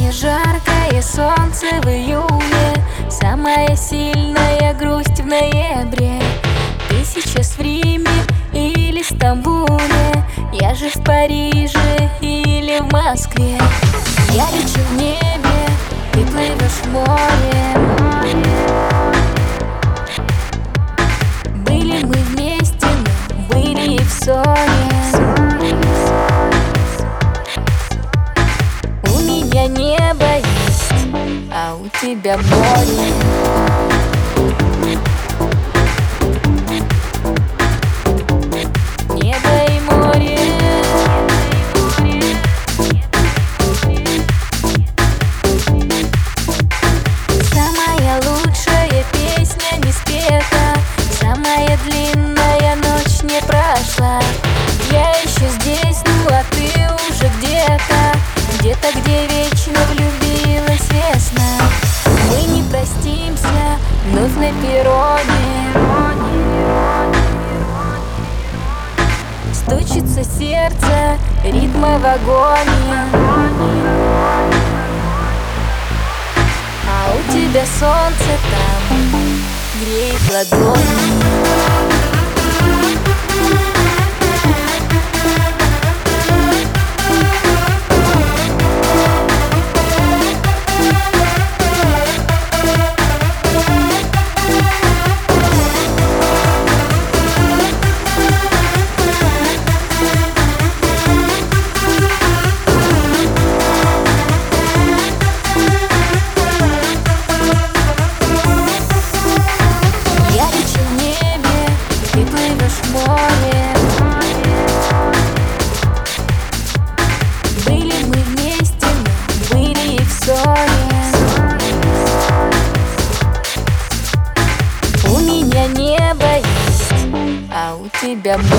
Самое жаркое солнце в июне, самая сильная грусть в ноябре. Ты сейчас в Риме или Стамбуле, я же в Париже или в Москве. Я лечу в небе, ты плывешь в море. Были мы вместе, но были и в ссоре. У меня небо есть, а у тебя море. Самая длинная ночь не прошла. Я еще здесь, ну а ты уже где-то, где вечно влюбилась весна. Мы не простимся, вновь на перроне. Стучится сердце, ритма в агонии. А у тебя солнце там греет ладони. Были мы вместе, но были и в ссоре. У меня небо есть, а у тебя море.